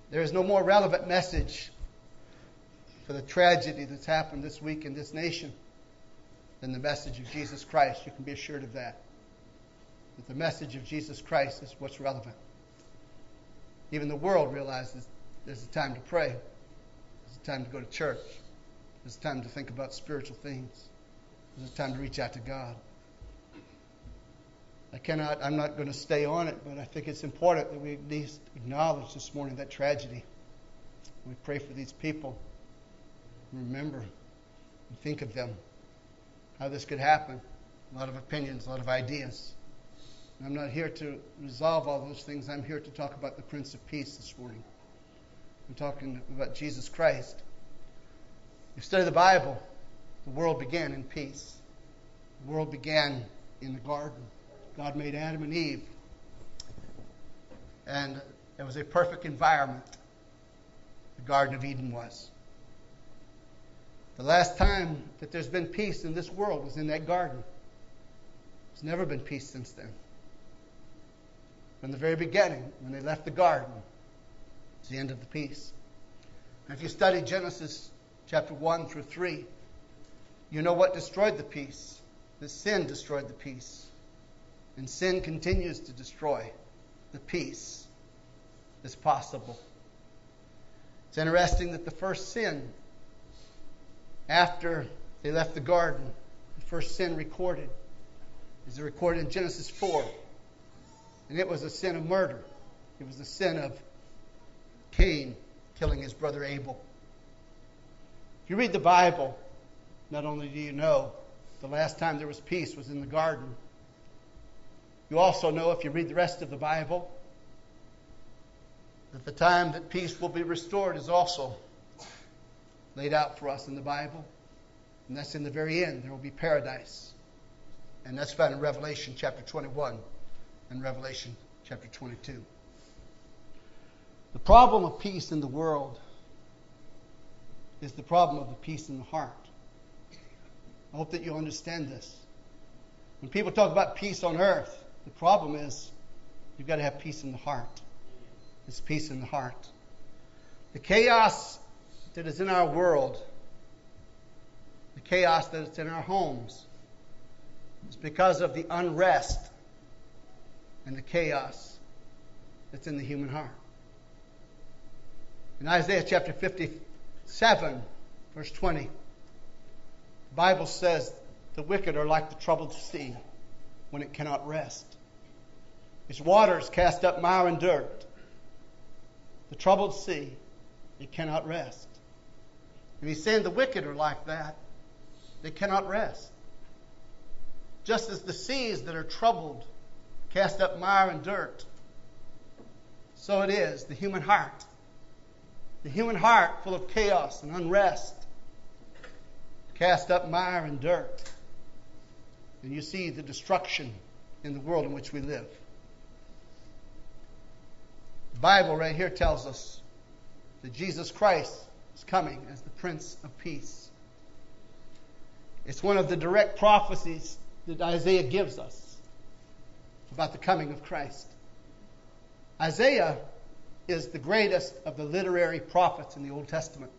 There is no more relevant message for the tragedy that's happened this week in this nation than the message of Jesus Christ. You can be assured of that. That the message of Jesus Christ is what's relevant. Even the world realizes there's a time to pray. There's a time to go to church. There's a time to think about spiritual things. There's a time to reach out to God. I'm not going to stay on it, but I think it's important that we at least acknowledge this morning that tragedy. We pray for these people. Remember and think of them. How this could happen. A lot of opinions, a lot of ideas. And I'm not here to resolve all those things. I'm here to talk about the Prince of Peace this morning. I'm talking about Jesus Christ. You study the Bible, the world began in peace. The world began in the garden. God made Adam and Eve. And it was a perfect environment. The Garden of Eden was. The last time that there's been peace in this world was in that garden. There's never been peace since then. From the very beginning, when they left the garden, it's the end of the peace. And if you study Genesis chapter 1 through 3, you know what destroyed the peace. The sin destroyed the peace. And sin continues to destroy the peace that's possible. It's interesting that the first sin, after they left the garden, the first sin recorded is recorded in Genesis 4. And it was a sin of murder. It was the sin of Cain killing his brother Abel. If you read the Bible, not only do you know the last time there was peace was in the garden, you also know, if you read the rest of the Bible, that the time that peace will be restored is also laid out for us in the Bible. And that's in the very end. There will be paradise. And that's found in Revelation chapter 21 and Revelation chapter 22. The problem of peace in the world is the problem of the peace in the heart. I hope that you understand this. When people talk about peace on earth, the problem is you've got to have peace in the heart. It's peace in the heart. The chaos that is in our world, the chaos that is in our homes, is because of the unrest and the chaos that's in the human heart. In Isaiah chapter 57, verse 20, the Bible says, the wicked are like the troubled sea when it cannot rest. Its waters cast up mire and dirt. The troubled sea, it cannot rest. And he's saying the wicked are like that. They cannot rest. Just as the seas that are troubled cast up mire and dirt, so it is the human heart. The human heart, full of chaos and unrest, cast up mire and dirt. And you see the destruction in the world in which we live. The Bible right here tells us that Jesus Christ is coming as the Prince of Peace. It's one of the direct prophecies that Isaiah gives us about the coming of Christ. Isaiah is the greatest of the literary prophets in the Old Testament.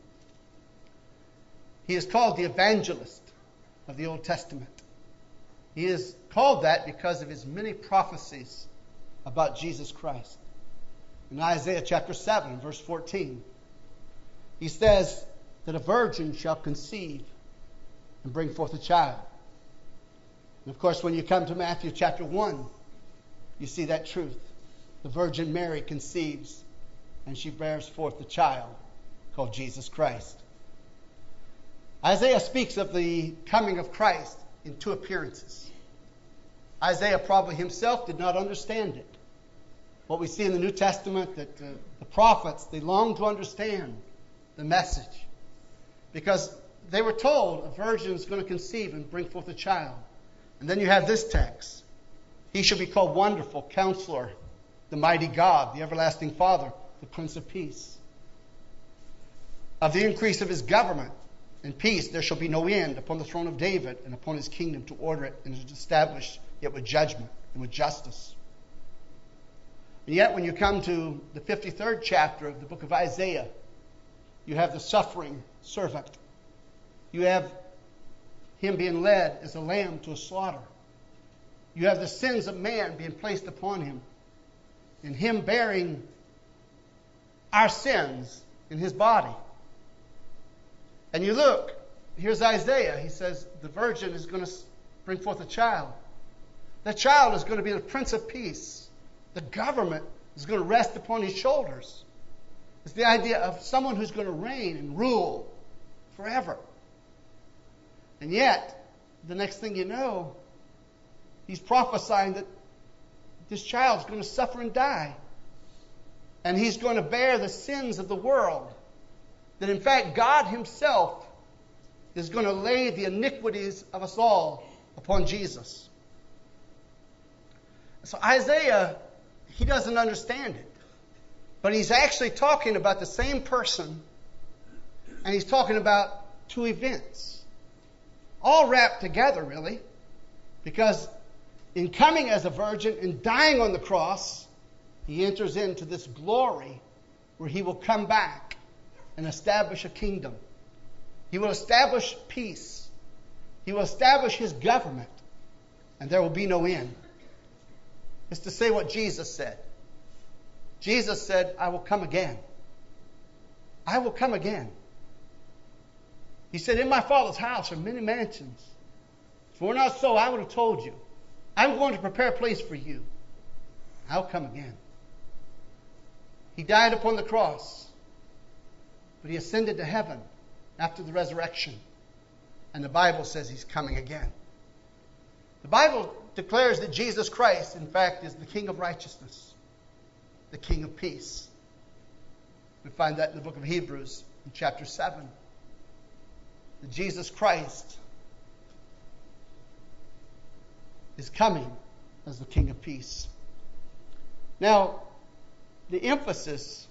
He is called the evangelist of the Old Testament. He is called that because of his many prophecies about Jesus Christ. In Isaiah chapter 7, verse 14, he says that a virgin shall conceive and bring forth a child. And of course, when you come to Matthew chapter 1, you see that truth. The Virgin Mary conceives and she bears forth a child called Jesus Christ. Isaiah speaks of the coming of Christ in two appearances. Isaiah probably himself did not understand it. What we see in the New Testament, that the prophets, they long to understand the message. Because they were told a virgin is going to conceive and bring forth a child. And then you have this text. He shall be called Wonderful, Counselor, the Mighty God, the Everlasting Father, the Prince of Peace. Of the increase of his government and peace there shall be no end upon the throne of David and upon his kingdom, to order it and to establish it with judgment and with justice. And yet when you come to the 53rd chapter of the book of Isaiah, you have the suffering servant. You have him being led as a lamb to a slaughter. You have the sins of man being placed upon him, and him bearing our sins in his body. And you look, here's Isaiah. He says the virgin is going to bring forth a child. That child is going to be the Prince of Peace. The government is going to rest upon his shoulders. It's the idea of someone who's going to reign and rule forever. And yet, the next thing you know, he's prophesying that this child's going to suffer and die. And he's going to bear the sins of the world. That in fact, God himself is going to lay the iniquities of us all upon Jesus. So Isaiah, he doesn't understand it. But he's actually talking about the same person, and he's talking about two events. All wrapped together, really. Because in coming as a virgin and dying on the cross, he enters into this glory where he will come back and establish a kingdom. He will establish peace. He will establish his government, and there will be no end. It's to say what Jesus said. Jesus said, I will come again. I will come again. He said, in my Father's house are many mansions. If it were not so, I would have told you. I'm going to prepare a place for you. I'll come again. He died upon the cross, but he ascended to heaven after the resurrection. And the Bible says he's coming again. The Bible declares that Jesus Christ, in fact, is the King of righteousness, the King of peace. We find that in the book of Hebrews, in chapter 7. That Jesus Christ is coming as the King of peace. Now, the emphasis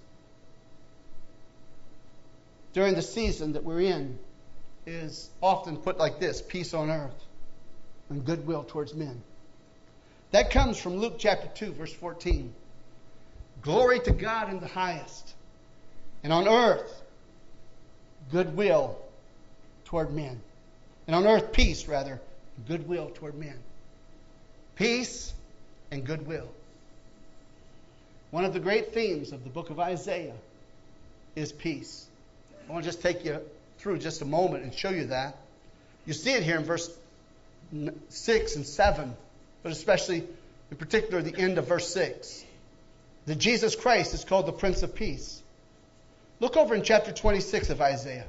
during the season that we're in is often put like this: peace on earth and goodwill towards men. That comes from Luke chapter 2, verse 14. Glory to God in the highest, and on earth goodwill toward men. And on earth peace, rather, goodwill toward men. Peace and goodwill. One of the great themes of the book of Isaiah is peace. I want to just take you through just a moment and show you that. You see it here in verse 6 and 7, but especially in particular the end of verse 6. That Jesus Christ is called the Prince of Peace. Look over in chapter 26 of Isaiah.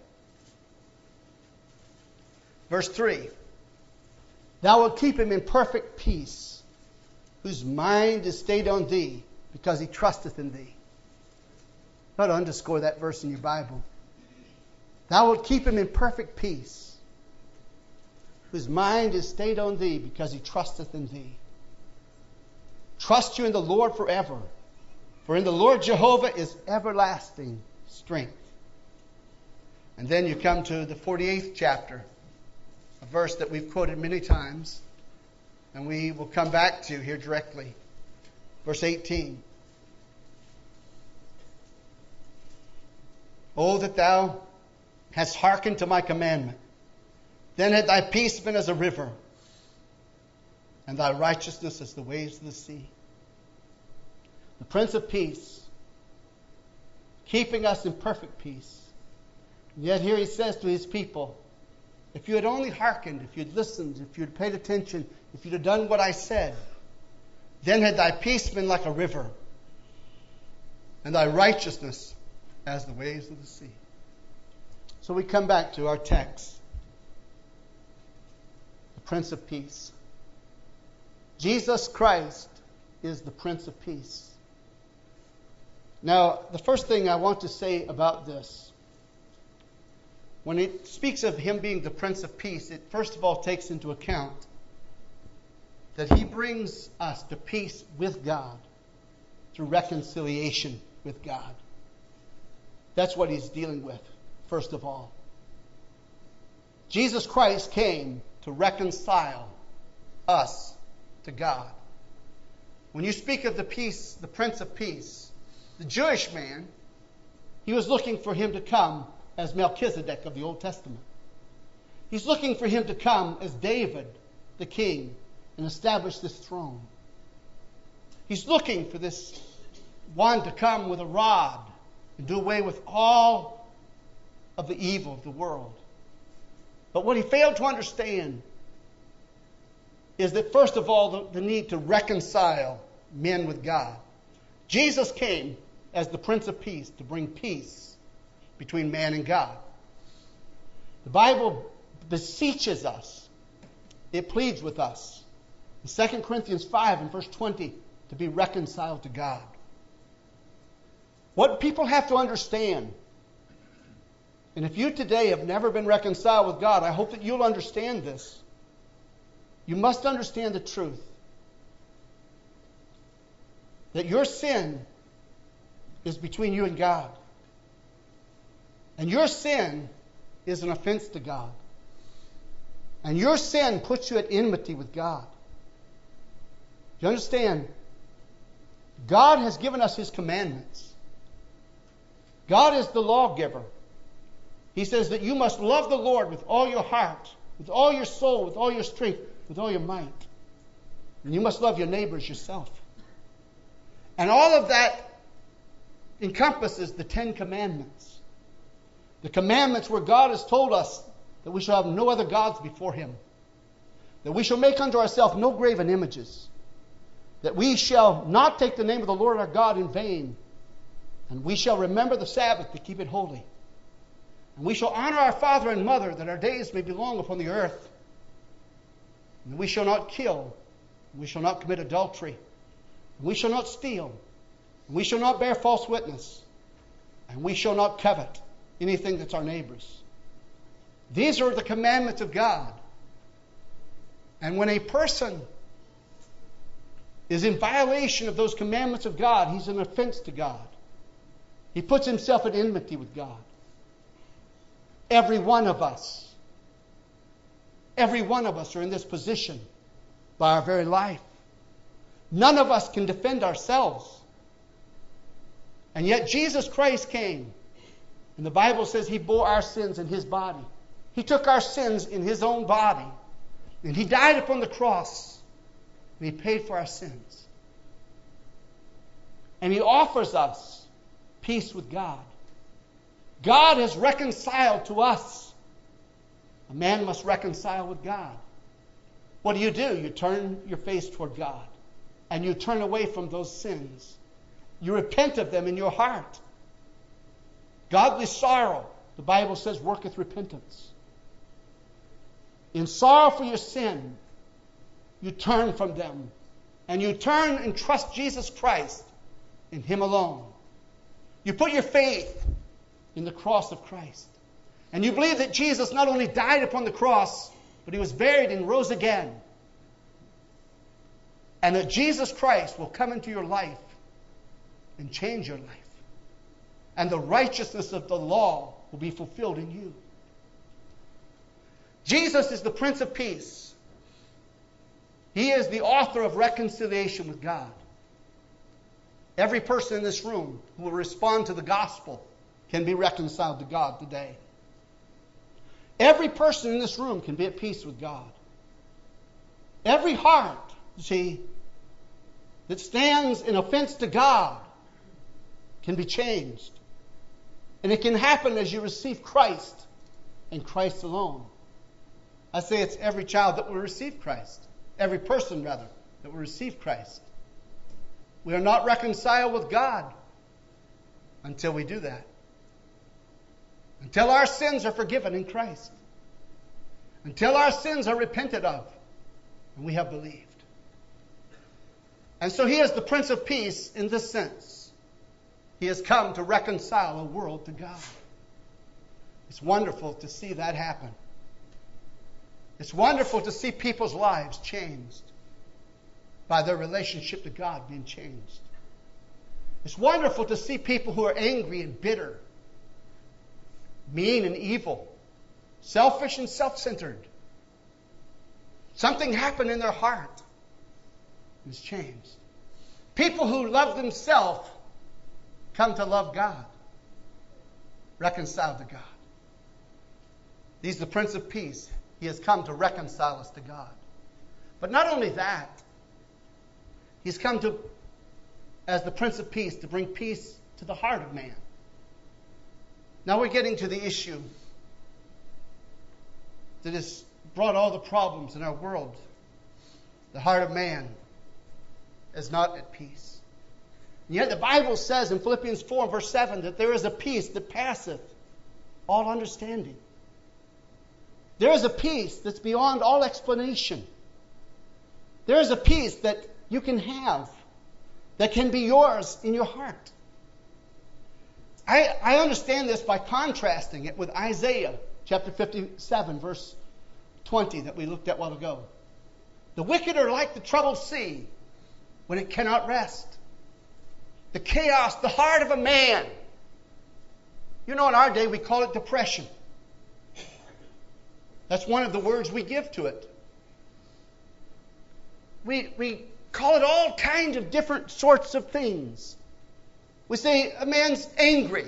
Verse 3. Thou wilt keep him in perfect peace, whose mind is stayed on thee, because he trusteth in thee. You ought to underscore that verse in your Bible. Thou wilt keep him in perfect peace, whose mind is stayed on thee, because he trusteth in thee. Trust you in the Lord forever, for in the Lord Jehovah is everlasting strength. And then you come to the 48th chapter, a verse that we've quoted many times, and we will come back to here directly. Verse 18. Oh, that thou hast hearkened to my commandment. Then had thy peace been as a river, and thy righteousness as the waves of the sea. The Prince of Peace, keeping us in perfect peace. And yet here he says to his people, if you had only hearkened, if you'd listened, if you'd paid attention, if you'd have done what I said, then had thy peace been like a river, and thy righteousness as the waves of the sea. So we come back to our text. The Prince of Peace. Jesus Christ is the Prince of Peace. Now, the first thing I want to say about this, when it speaks of him being the Prince of Peace, it first of all takes into account that he brings us to peace with God through reconciliation with God. That's what he's dealing with, first of all. Jesus Christ came to reconcile us to God. when you speak of the peace, the Prince of Peace, the Jewish man, he was looking for him to come as Melchizedek of the Old Testament. He's looking for him to come as David, the king, and establish this throne. He's looking for this one to come with a rod and do away with all of the evil of the world. But what he failed to understand is that, first of all, the need to reconcile men with God. Jesus came as the Prince of Peace to bring peace between man and God. The Bible beseeches us, it pleads with us, in 2 Corinthians 5 and verse 20, to be reconciled to God. What people have to understand, and if you today have never been reconciled with God, I hope that you'll understand this. You must understand the truth that your sin is between you and God. And your sin is an offense to God. And your sin puts you at enmity with God. Do you understand? God has given us His commandments. God is the lawgiver. He says that you must love the Lord with all your heart, with all your soul, with all your strength, with all your might. And you must love your neighbors yourself. And all of that encompasses the 10 Commandments. The commandments where God has told us that we shall have no other gods before Him. That we shall make unto ourselves no graven images. That we shall not take the name of the Lord our God in vain. And we shall remember the Sabbath to keep it holy. And we shall honor our father and mother, that our days may be long upon the earth. And we shall not kill. And we shall not commit adultery. And we shall not steal. And we shall not bear false witness. And we shall not covet anything that's our neighbor's. These are the commandments of God. And when a person is in violation of those commandments of God, he's an offense to God. He puts himself at enmity with God. Every one of us are in this position by our very life. None of us can defend ourselves. And yet Jesus Christ came, and the Bible says He bore our sins in His body. He took our sins in His own body, and He died upon the cross, and He paid for our sins. And He offers us peace with God. God has reconciled to us. A man must reconcile with God. What do? You turn your face toward God, and you turn away from those sins. You repent of them in your heart. Godly sorrow, the Bible says, worketh repentance. In sorrow for your sin, you turn from them, and you turn and trust Jesus Christ in Him alone. You put your faith in the cross of Christ. And you believe that Jesus not only died upon the cross, but He was buried and rose again. And that Jesus Christ will come into your life and change your life. And the righteousness of the law will be fulfilled in you. Jesus is the Prince of Peace. He is the author of reconciliation with God. Every person in this room who will respond to the gospel can be reconciled to God today. Every person in this room can be at peace with God. Every heart, that stands in offense to God can be changed. And it can happen as you receive Christ and Christ alone. I say it's every child that will receive Christ. Every person, rather, that will receive Christ. We are not reconciled with God until we do that. Until our sins are forgiven in Christ. Until our sins are repented of and we have believed. And so He is the Prince of Peace in this sense. He has come to reconcile a world to God. It's wonderful to see that happen. It's wonderful to see people's lives changed by their relationship to God being changed. It's wonderful to see people who are angry and bitter, mean and evil, selfish and self-centered. Something happened in their heart. It's changed. People who love themselves come to love God, reconciled to God. He's the Prince of Peace. He has come to reconcile us to God. But not only that, He's come to, as the Prince of Peace, to bring peace to the heart of man. Now we're getting to the issue that has brought all the problems in our world. The heart of man is not at peace. And yet the Bible says in Philippians 4 verse 7 that there is a peace that passeth all understanding. There is a peace that's beyond all explanation. There is a peace that you can have, that can be yours in your heart. I understand this by contrasting it with Isaiah chapter 57 verse 20 that we looked at a while ago. The wicked are like the troubled sea when it cannot rest. The chaos, the heart of a man. You know, in our day we call it depression. That's one of the words we give to it. We call it all kinds of different sorts of things. We say a man's angry.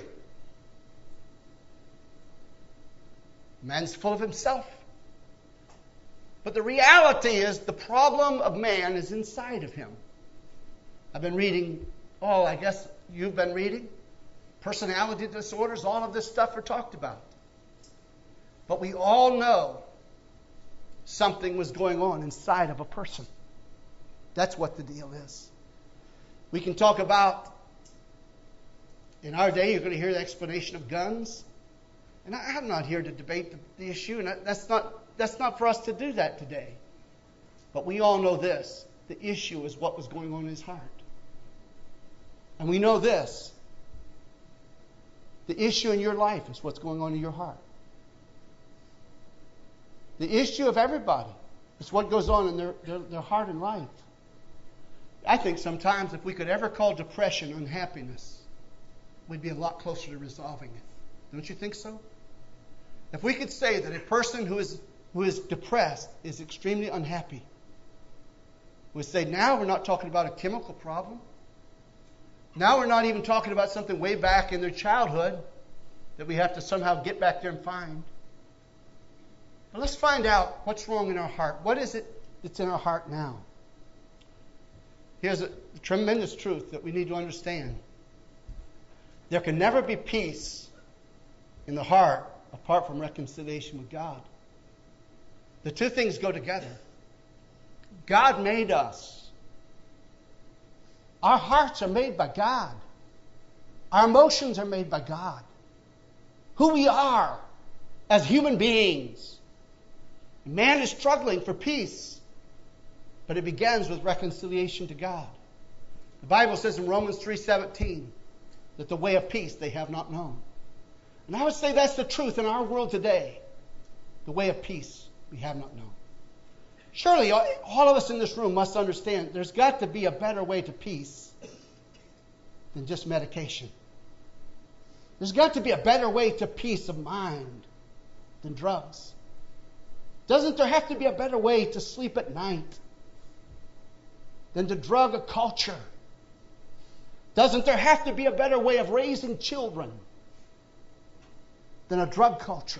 A man's full of himself. But the reality is the problem of man is inside of him. I've been reading, I guess you've been reading. Personality disorders, all of this stuff are talked about. But we all know something was going on inside of a person. That's what the deal is. We can talk about, in our day, you're going to hear the explanation of guns. And I'm not here to debate the issue, and that's not for us to do that today. But we all know this. The issue is what was going on in his heart. And we know this. The issue in your life is what's going on in your heart. The issue of everybody is what goes on in their heart and life. I think sometimes if we could ever call depression unhappiness, we'd be a lot closer to resolving it. Don't you think so? If we could say that a person who is depressed is extremely unhappy, we'd say now we're not talking about a chemical problem. Now we're not even talking about something way back in their childhood that we have to somehow get back there and find. But let's find out what's wrong in our heart. What is it that's in our heart now? Here's a tremendous truth that we need to understand. There can never be peace in the heart apart from reconciliation with God. The two things go together. God made us. Our hearts are made by God. Our emotions are made by God. Who we are as human beings. Man is struggling for peace, but it begins with reconciliation to God. The Bible says in Romans 3:17 that the way of peace they have not known. And I would say that's the truth in our world today. The way of peace we have not known. Surely all of us in this room must understand there's got to be a better way to peace than just medication. There's got to be a better way to peace of mind than drugs. Doesn't there have to be a better way to sleep at night than to drug a culture? Doesn't there have to be a better way of raising children than a drug culture?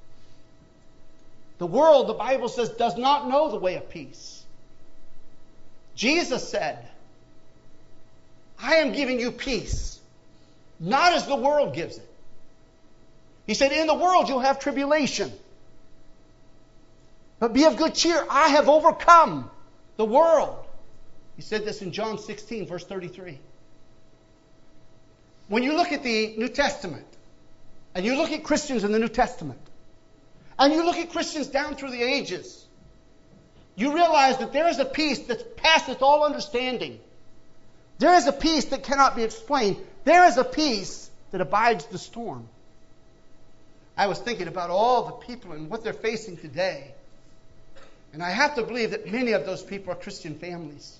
The world, the Bible says, does not know the way of peace. Jesus said, I am giving you peace, not as the world gives it. He said, in the world you'll have tribulation. But be of good cheer. I have overcome the world. He said this in John 16, verse 33. When you look at the New Testament, and you look at Christians in the New Testament, and you look at Christians down through the ages, you realize that there is a peace that passeth all understanding. There is a peace that cannot be explained. There is a peace that abides the storm. I was thinking about all the people and what they're facing today. And I have to believe that many of those people are Christian families.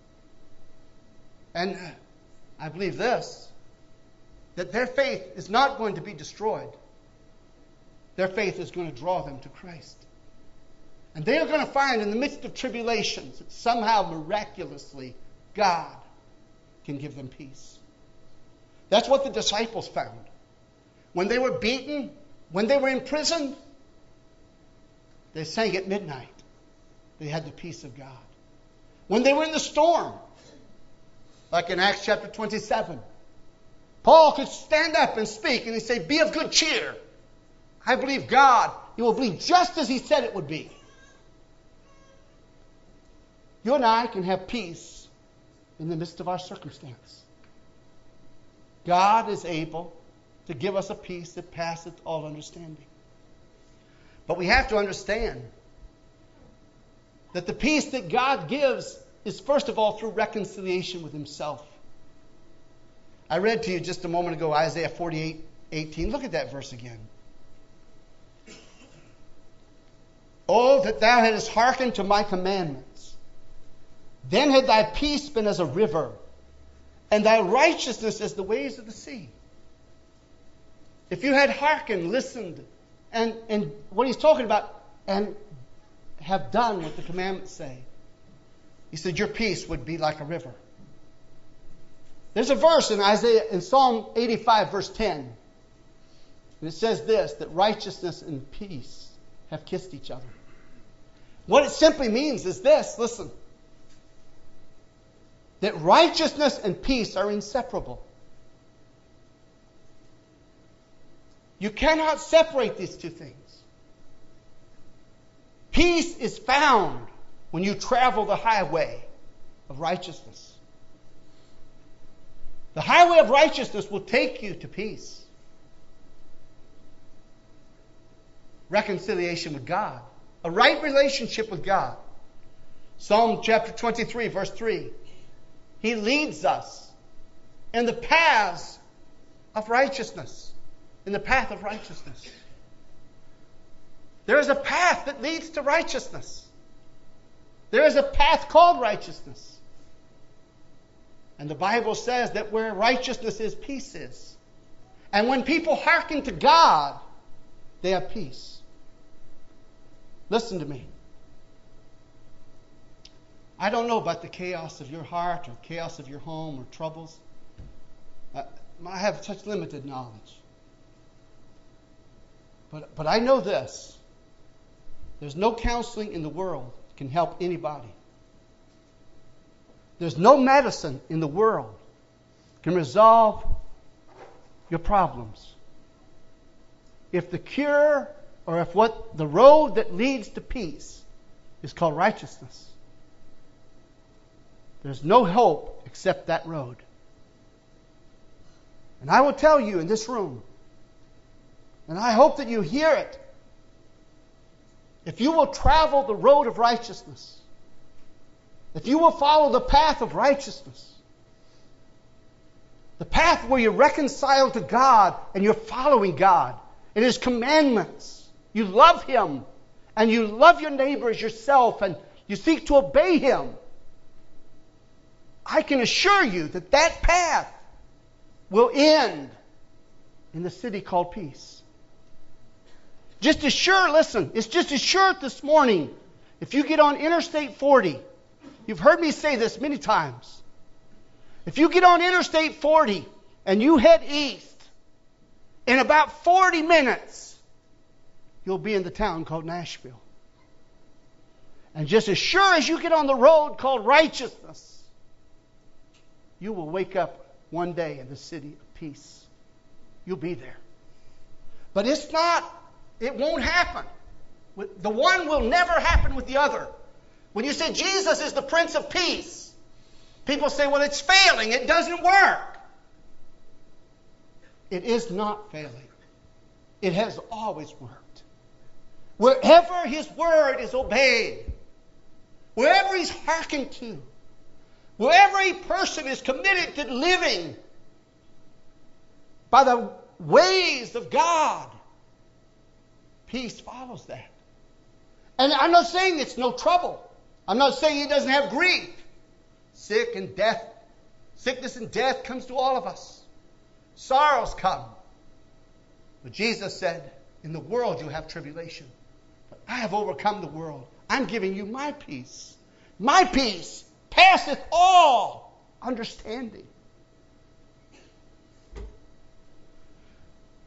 And I believe this, that their faith is not going to be destroyed. Their faith is going to draw them to Christ. And they are going to find in the midst of tribulations that somehow miraculously God can give them peace. That's what the disciples found. When they were beaten, when they were in prison, they sang at midnight. They had the peace of God. When they were in the storm, like in Acts chapter 27, Paul could stand up and speak and he'd say, "Be of good cheer. I believe God. You will believe just as he said it would be." You and I can have peace in the midst of our circumstance. God is able to give us a peace that passeth all understanding. But we have to understand that the peace that God gives is first of all through reconciliation with himself. I read to you just a moment ago Isaiah 48:18. Look at that verse again. "Oh, that thou hadst hearkened to my commandments. Then had thy peace been as a river, and thy righteousness as the waves of the sea." If you had hearkened, listened, and what he's talking about, and have done what the commandments say, he said your peace would be like a river. There's a verse in Psalm 85, verse 10. And it says this, that righteousness and peace have kissed each other. What it simply means is this, listen, that righteousness and peace are inseparable. You cannot separate these two things. Peace is found when you travel the highway of righteousness. The highway of righteousness will take you to peace. Reconciliation with God. A right relationship with God. Psalm chapter 23, verse 3. He leads us in the paths of righteousness. In the path of righteousness. There is a path that leads to righteousness. There is a path called righteousness. And the Bible says that where righteousness is, peace is. And when people hearken to God, they have peace. Listen to me. I don't know about the chaos of your heart or chaos of your home or troubles. I have such limited knowledge. But I know this. There's no counseling in the world that can help anybody. There's no medicine in the world that can resolve your problems. If the cure or if what the road that leads to peace is called righteousness, there's no hope except that road. And I will tell you in this room, and I hope that you hear it, if you will travel the road of righteousness, if you will follow the path of righteousness, the path where you're reconciled to God and you're following God and His commandments, you love Him and you love your neighbor as yourself and you seek to obey Him, I can assure you that that path will end in the city called peace. Just as sure, listen, it's just as sure this morning, if you get on Interstate 40, you've heard me say this many times. If you get on Interstate 40 and you head east, in about 40 minutes, you'll be in the town called Nashville. And just as sure as you get on the road called righteousness, you will wake up one day in the city of peace. You'll be there. But it won't happen. The one will never happen with the other. When you say Jesus is the Prince of Peace, people say, well, it's failing. It doesn't work. It is not failing. It has always worked. Wherever His word is obeyed, wherever He's hearkened to, wherever a person is committed to living by the ways of God, peace follows that. And I'm not saying it's no trouble. I'm not saying he doesn't have grief. Sickness and death comes to all of us. Sorrows come. But Jesus said, in the world you have tribulation. But I have overcome the world. I'm giving you my peace. My peace passeth all understanding.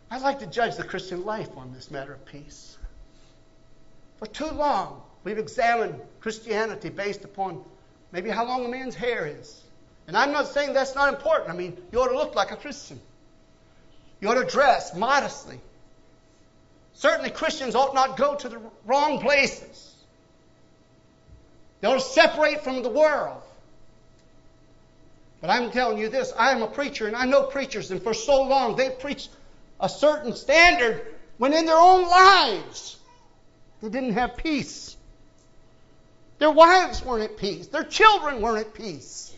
I like to judge the Christian life on this matter of peace. For too long, we've examined Christianity based upon maybe how long a man's hair is. And I'm not saying that's not important. I mean, you ought to look like a Christian. You ought to dress modestly. Certainly Christians ought not go to the wrong places. They ought to separate from the world. But I'm telling you this, I am a preacher and I know preachers, and for so long they've preached a certain standard when in their own lives they didn't have peace. Their wives weren't at peace. Their children weren't at peace.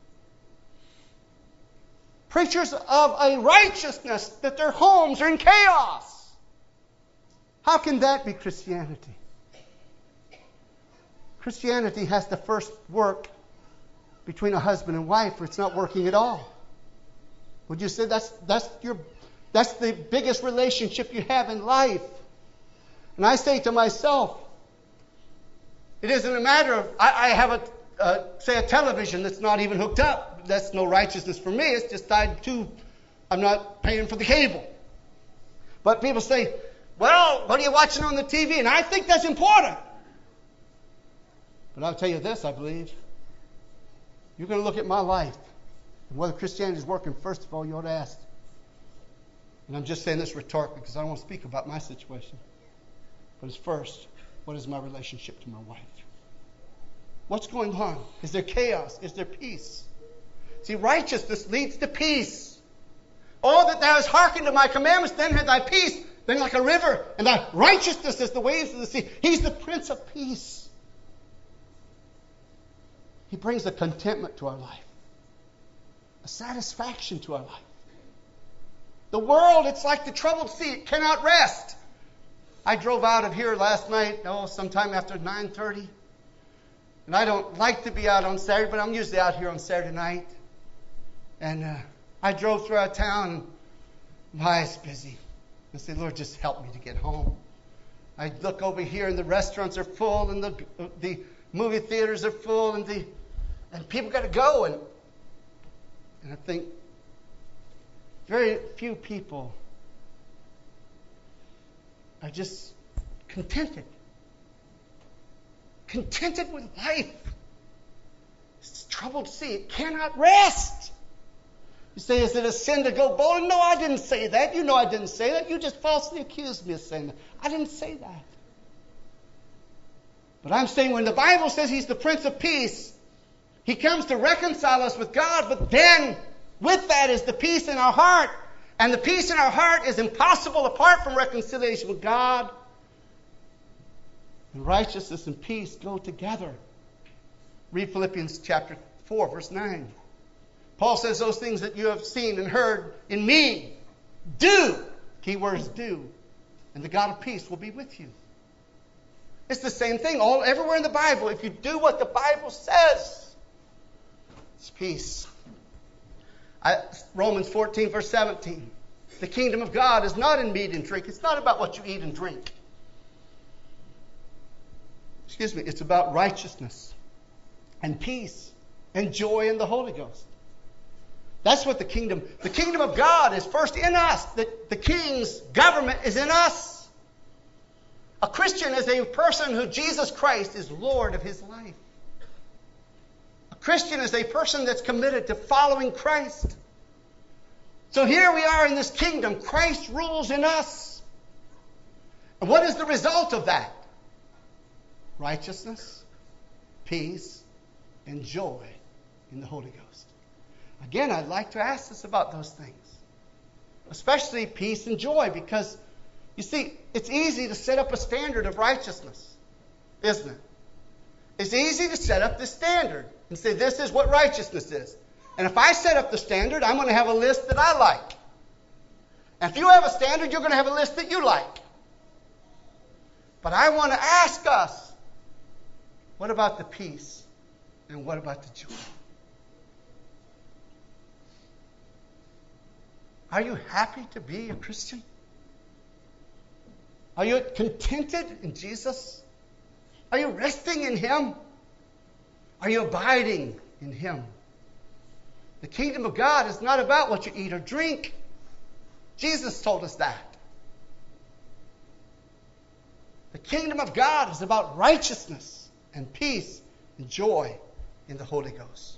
Preachers of a righteousness that their homes are in chaos. How can that be Christianity? Christianity has to first work between a husband and wife, or it's not working at all. Would you say that's the biggest relationship you have in life? And I say to myself, it isn't a matter of, I have a television that's not even hooked up. That's no righteousness for me. It's just tied to, I'm not paying for the cable. But people say, well, what are you watching on the TV? And I think that's important. But I'll tell you this, I believe. You're going to look at my life. And whether Christianity is working, first of all, you ought to ask. And I'm just saying this rhetorically because I don't want to speak about my situation. But it's first, what is my relationship to my wife? What's going on? Is there chaos? Is there peace? See, righteousness leads to peace. Oh, that thou hast hearkened to my commandments, then had thy peace been like a river, and thy righteousness as the waves of the sea. He's the Prince of Peace. He brings a contentment to our life, a satisfaction to our life. The world, it's like the troubled sea. It cannot rest. I drove out of here last night, sometime after 9:30. And I don't like to be out on Saturday, but I'm usually out here on Saturday night. And I drove through our town. My eyes busy. I say, Lord, just help me to get home. I look over here, and the restaurants are full, and the movie theaters are full, and people got to go. And I think very few people are just contented. Contented with life. It's a troubled sea. It cannot rest. You say, is it a sin to go bowling? No, I didn't say that. You know I didn't say that. You just falsely accused me of saying that. I didn't say that. But I'm saying when the Bible says He's the Prince of Peace, He comes to reconcile us with God, but then with that is the peace in our heart. And the peace in our heart is impossible apart from reconciliation with God. And righteousness and peace go together. Read Philippians chapter 4, verse 9. Paul says those things that you have seen and heard in me, do. Key words, do. And the God of peace will be with you. It's the same thing everywhere in the Bible. If you do what the Bible says, it's peace. Romans 14, verse 17. The kingdom of God is not in meat and drink. It's not about what you eat and drink. It's about righteousness and peace and joy in the Holy Ghost. That's what the kingdom of God is first in us. The king's government is in us. A Christian is a person who Jesus Christ is Lord of his life. A Christian is a person that's committed to following Christ. So here we are in this kingdom. Christ rules in us. And what is the result of that? Righteousness, peace, and joy in the Holy Ghost. Again, I'd like to ask us about those things. Especially peace and joy, because, you see, it's easy to set up a standard of righteousness, isn't it? It's easy to set up this standard and say, this is what righteousness is. And if I set up the standard, I'm going to have a list that I like. And if you have a standard, you're going to have a list that you like. But I want to ask us, what about the peace? And what about the joy? Are you happy to be a Christian? Are you contented in Jesus? Are you resting in Him? Are you abiding in Him? The kingdom of God is not about what you eat or drink. Jesus told us that. The kingdom of God is about righteousness and peace and joy in the Holy Ghost.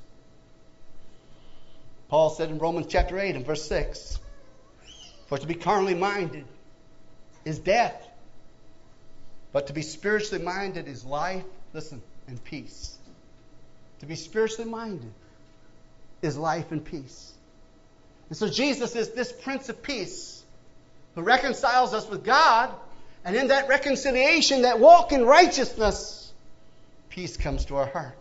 Paul said in Romans chapter 8 and verse 6, for to be carnally minded is death, but to be spiritually minded is life, listen, and peace. To be spiritually minded is life and peace. And so Jesus is this Prince of Peace who reconciles us with God, and in that reconciliation, that walk in righteousness, peace comes to our heart.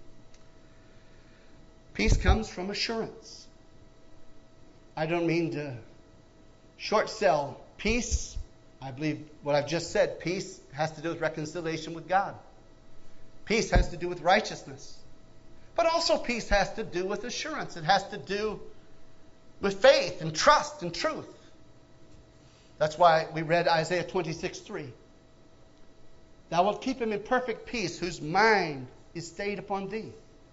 Peace comes from assurance. I don't mean to short sell peace. I believe what I've just said, peace has to do with reconciliation with God. Peace has to do with righteousness. But also peace has to do with assurance. It has to do with faith and trust and truth. That's why we read Isaiah 26:3. Thou wilt keep him in perfect peace, whose mind is stayed upon thee.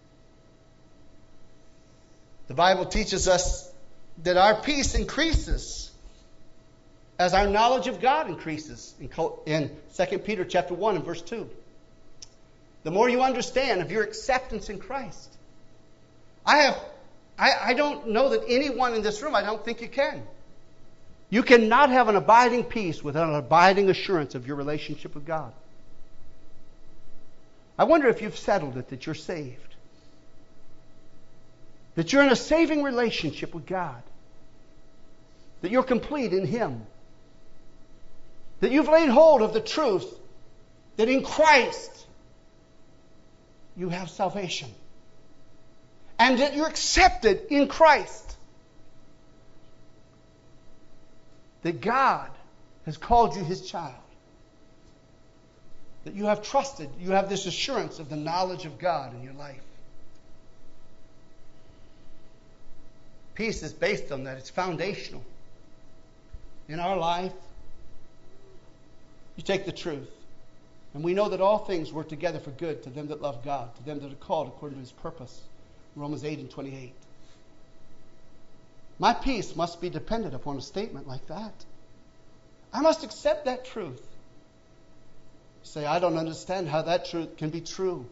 The Bible teaches us that our peace increases as our knowledge of God increases in 2 Peter chapter 1 and verse 2. The more you understand of your acceptance in Christ. I don't know that anyone in this room, I don't think you can. You cannot have an abiding peace without an abiding assurance of your relationship with God. I wonder if you've settled it that you're saved. That you're in a saving relationship with God. That you're complete in Him. That you've laid hold of the truth that in Christ you have salvation. And that you're accepted in Christ. That God has called you His child. That you have trusted, you have this assurance of the knowledge of God in your life. Peace is based on that. It's foundational. In our life, you take the truth. And we know that all things work together for good to them that love God, to them that are called according to His purpose. Romans 8 and 28. My peace must be dependent upon a statement like that. I must accept that truth. You say, I don't understand how that truth can be true.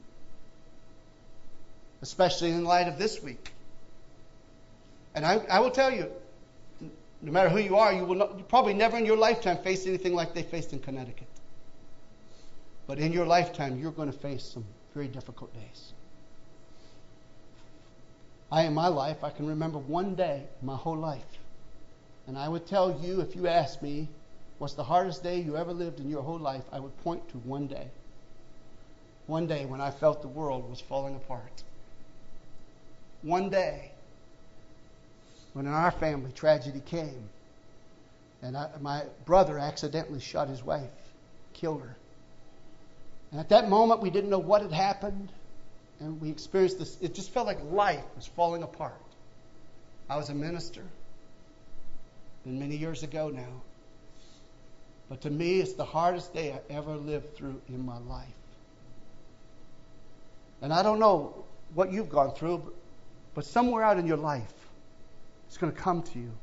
Especially in light of this week. And I will tell you, no matter who you are, you probably never in your lifetime face anything like they faced in Connecticut. But in your lifetime, you're going to face some very difficult days. In my life, I can remember one day in my whole life. And I would tell you, if you asked me, what's the hardest day you ever lived in your whole life, I would point to one day. One day when I felt the world was falling apart. One day when in our family tragedy came. And my brother accidentally shot his wife, killed her. And at that moment, we didn't know what had happened. And we experienced this. It just felt like life was falling apart. I was a minister. Been many years ago now. But to me, it's the hardest day I ever lived through in my life. And I don't know what you've gone through, but somewhere out in your life, it's going to come to you.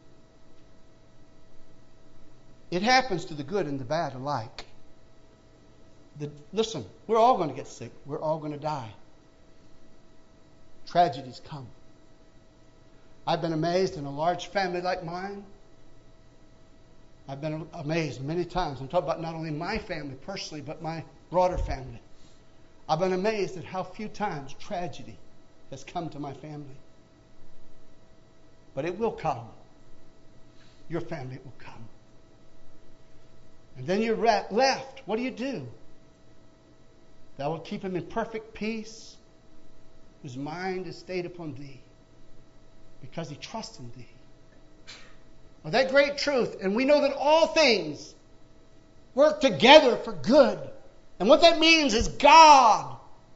It happens to the good and the bad alike. Listen, we're all going to get sick. We're all going to die. Tragedies come. I've been amazed in a large family like mine. I've been amazed many times. I'm talking about not only my family personally, but my broader family. I've been amazed at how few times tragedy has come to my family. But it will come. Your family will come. And then you're left. What do? Thou wilt keep him in perfect peace, whose mind is stayed upon thee, because he trusts in thee. Well, that great truth, and we know that all things work together for good. And what that means is God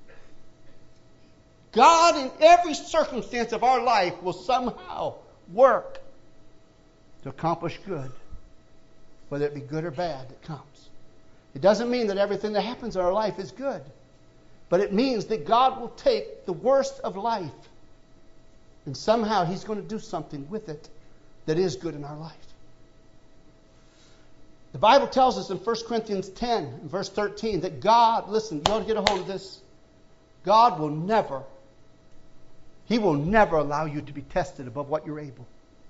in every circumstance of our life will somehow work to accomplish good, whether it be good or bad that comes. It doesn't mean that everything that happens in our life is good, but it means that God will take the worst of life and somehow He's going to do something with it that is good in our life. The Bible tells us in 1 Corinthians 10, and verse 13, that God, listen, you ought to get a hold of this. God will never, He will never allow you to be tested above what you're able.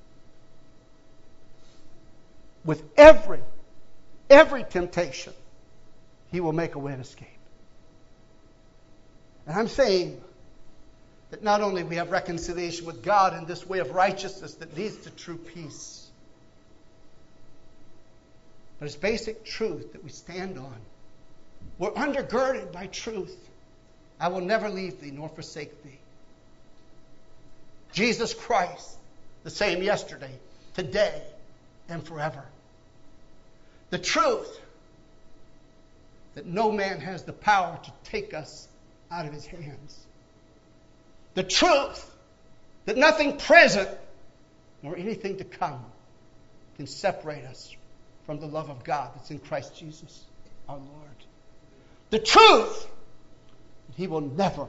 With every temptation, He will make a way of escape. And I'm saying that not only we have reconciliation with God in this way of righteousness that leads to true peace, but it's basic truth that we stand on. We're undergirded by truth. I will never leave thee nor forsake thee. Jesus Christ, the same yesterday, today, and forever. The truth that no man has the power to take us out of His hands. The truth that nothing present nor anything to come can separate us from the love of God that's in Christ Jesus, our Lord. The truth that He will never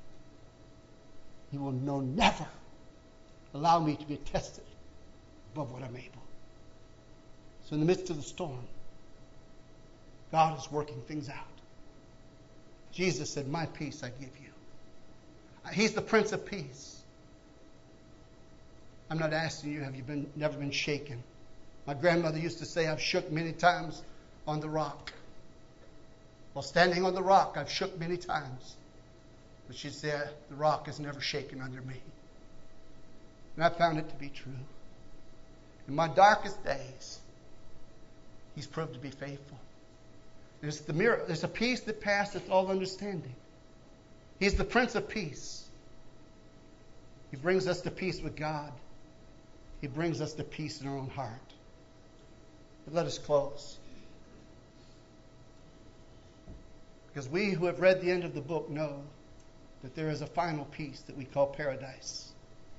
allow me to be tested above what I'm able. So in the midst of the storm, God is working things out. Jesus said, my peace I give you. He's the Prince of Peace. I'm not asking you, have you never been shaken? My grandmother used to say, I've shook many times on the rock. While standing on the rock, I've shook many times. But she said, the rock has never shaken under me. And I found it to be true. In my darkest days, He's proved to be faithful. There's the miracle. There's a peace that passeth all understanding. He's the Prince of Peace. He brings us to peace with God. He brings us to peace in our own heart. But let us close. Because we who have read the end of the book know that there is a final peace that we call paradise.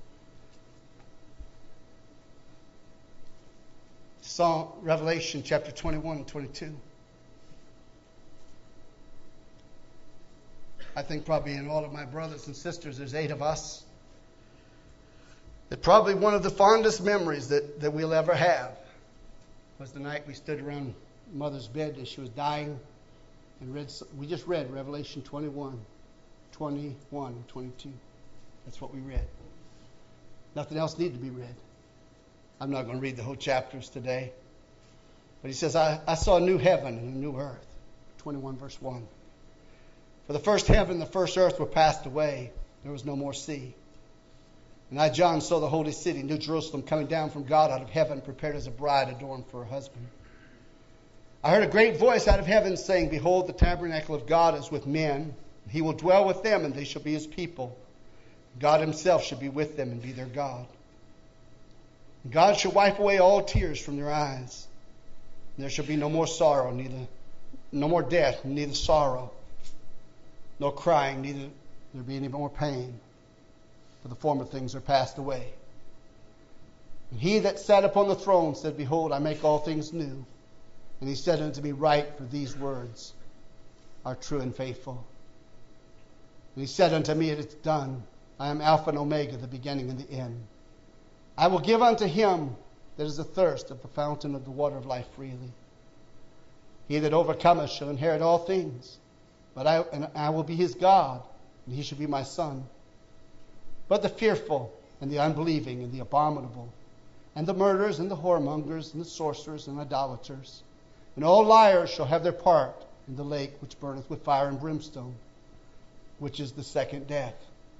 Psalm, Revelation chapter 21 and 22. I think probably in all of my brothers and sisters, there's 8 of us, that probably one of the fondest memories that we'll ever have was the night we stood around Mother's bed as she was dying and we just read Revelation 21, 21, and 22. That's what we read. Nothing else needed to be read. I'm not going to read the whole chapters today. But he says, I saw a new heaven and a new earth. 21 verse 1. For the first heaven and the first earth were passed away. There was no more sea. And I, John, saw the holy city, New Jerusalem, coming down from God out of heaven, prepared as a bride adorned for her husband. I heard a great voice out of heaven saying, behold, the tabernacle of God is with men. He will dwell with them, and they shall be His people. God Himself shall be with them and be their God. And God shall wipe away all tears from their eyes. And there shall be no more sorrow, no more death, neither sorrow, nor crying, neither there be any more pain. For the former things are passed away. And He that sat upon the throne said, behold, I make all things new. And He said unto me, write, for these words are true and faithful. And He said unto me, it is done. I am Alpha and Omega, the beginning and the end. I will give unto him that is athirst of the fountain of the water of life freely. He that overcometh shall inherit all things. But I will be his God, and he shall be my son. But the fearful, and the unbelieving, and the abominable, and the murderers, and the whoremongers, and the sorcerers, and idolaters, and all liars shall have their part in the lake which burneth with fire and brimstone, which is the second death.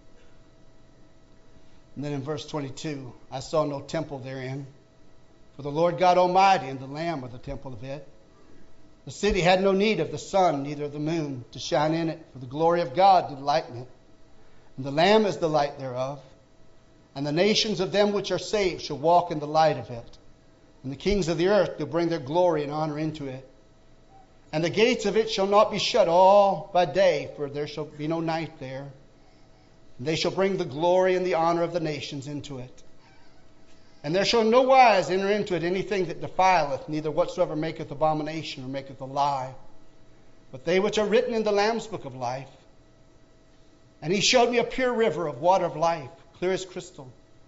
And then in verse 22, I saw no temple therein, for the Lord God Almighty and the Lamb are the temple of it. The city had no need of the sun, neither of the moon, to shine in it, for the glory of God did lighten it. And the Lamb is the light thereof. And the nations of them which are saved shall walk in the light of it. And the kings of the earth do bring their glory and honor into it. And the gates of it shall not be shut all by day, for there shall be no night there. And they shall bring the glory and the honor of the nations into it. And there shall no wise enter into it anything that defileth, neither whatsoever maketh abomination or maketh a lie, but they which are written in the Lamb's book of life. And he showed me a pure river of water of life, clear as crystal,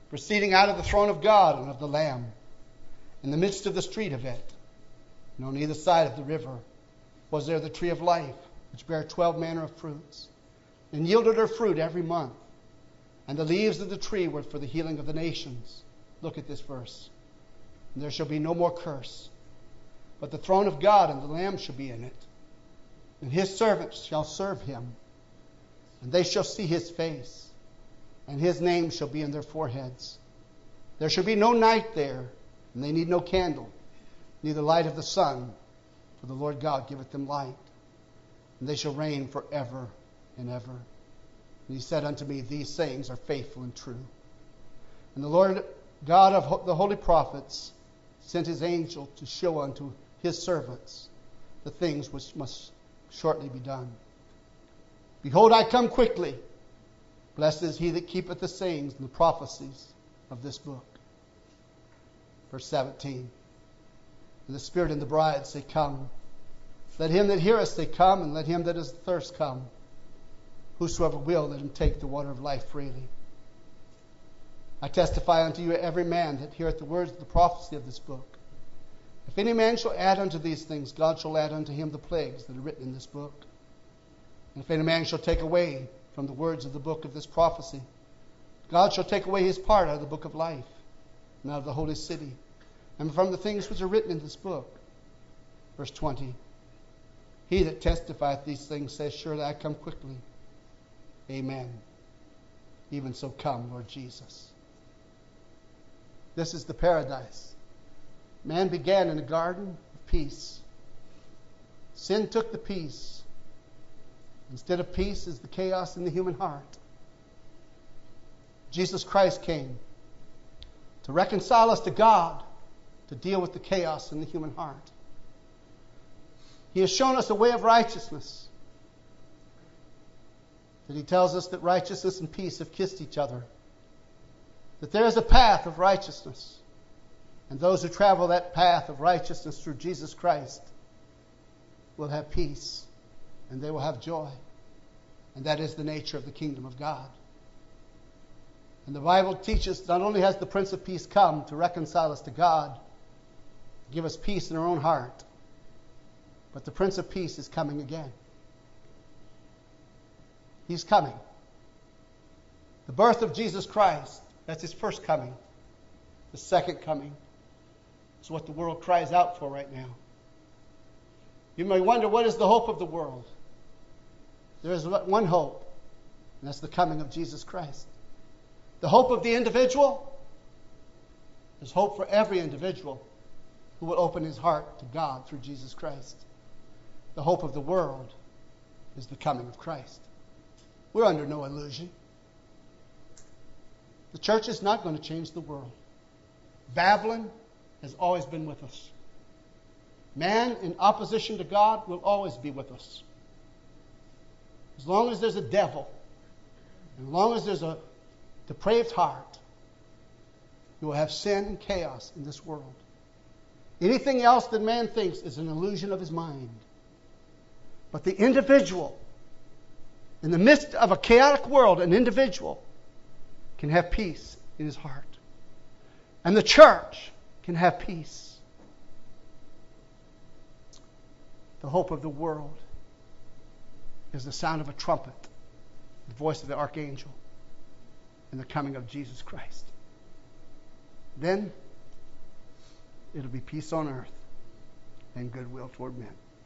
proceeding out of the throne of God and of the Lamb, in the midst of the street of it. And on either side of the river was there the tree of life, which bare 12 manner of fruits, and yielded her fruit every month. And the leaves of the tree were for the healing of the nations. Look at this verse. And there shall be no more curse, but the throne of God and the Lamb shall be in it. And his servants shall serve him, and they shall see his face, and his name shall be in their foreheads. There shall be no night there, and they need no candle, neither light of the sun, for the Lord God giveth them light. And they shall reign forever and ever. And he said unto me, These sayings are faithful and true. And the Lord God of the holy prophets sent his angel to show unto his servants the things which must shortly be done. Behold, I come quickly. Blessed is he that keepeth the sayings and the prophecies of this book. Verse 17. And the Spirit and the bride say, Come. Let him that heareth say, Come, and let him that is thirst come. Whosoever will, let him take the water of life freely. I testify unto you, every man that heareth the words of the prophecy of this book. If any man shall add unto these things, God shall add unto him the plagues that are written in this book. And if any man shall take away from the words of the book of this prophecy, God shall take away his part out of the book of life, and out of the holy city, and from the things which are written in this book. Verse 20. He that testifieth these things says, Surely I come quickly. Amen. Even so come, Lord Jesus. This is the paradise. Man began in a garden of peace. Sin took the peace. Instead of peace is the chaos in the human heart. Jesus Christ came to reconcile us to God, to deal with the chaos in the human heart. He has shown us a way of righteousness. That he tells us that righteousness and peace have kissed each other. That there is a path of righteousness. And those who travel that path of righteousness through Jesus Christ will have peace, and they will have joy. And that is the nature of the kingdom of God. And the Bible teaches not only has the Prince of Peace come to reconcile us to God, give us peace in our own heart, but the Prince of Peace is coming again. He's coming. The birth of Jesus Christ, that's his first coming. The second coming is what the world cries out for right now. You may wonder, what is the hope of the world? There is one hope, and that's the coming of Jesus Christ. The hope of the individual is hope for every individual who will open his heart to God through Jesus Christ. The hope of the world is the coming of Christ. We're under no illusion. The church is not going to change the world. Babylon has always been with us. Man in opposition to God will always be with us. As long as there's a devil, and as long as there's a depraved heart, you will have sin and chaos in this world. Anything else that man thinks is an illusion of his mind. But the individual, in the midst of a chaotic world, an individual can have peace in his heart. And the church can have peace. The hope of the world is the sound of a trumpet, the voice of the archangel, and the coming of Jesus Christ. Then it'll be peace on earth and goodwill toward men.